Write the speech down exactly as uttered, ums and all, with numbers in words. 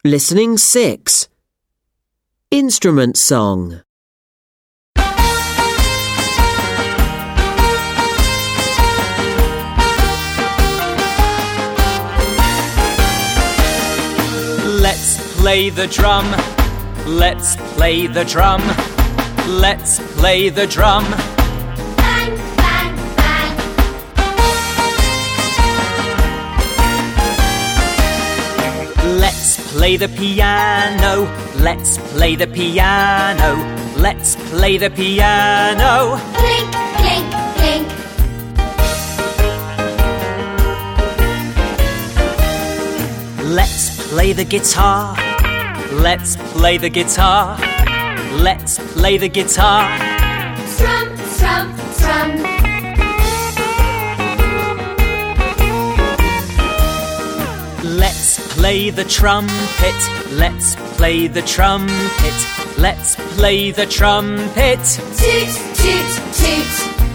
Listening six. Instrument song. Let's play the drum. Let's play the drum. Let's play the drum. Bang, bang, bang. Let's play the piano. Let's play the piano. Let's play the piano. Clink, clink, clink. Let's play the guitar. Let's play the guitar. Let's play the guitar. Strum, strum, strum. Let's play the trumpet. Let's play the trumpet. Let's play the trumpet. Toot, toot, toot.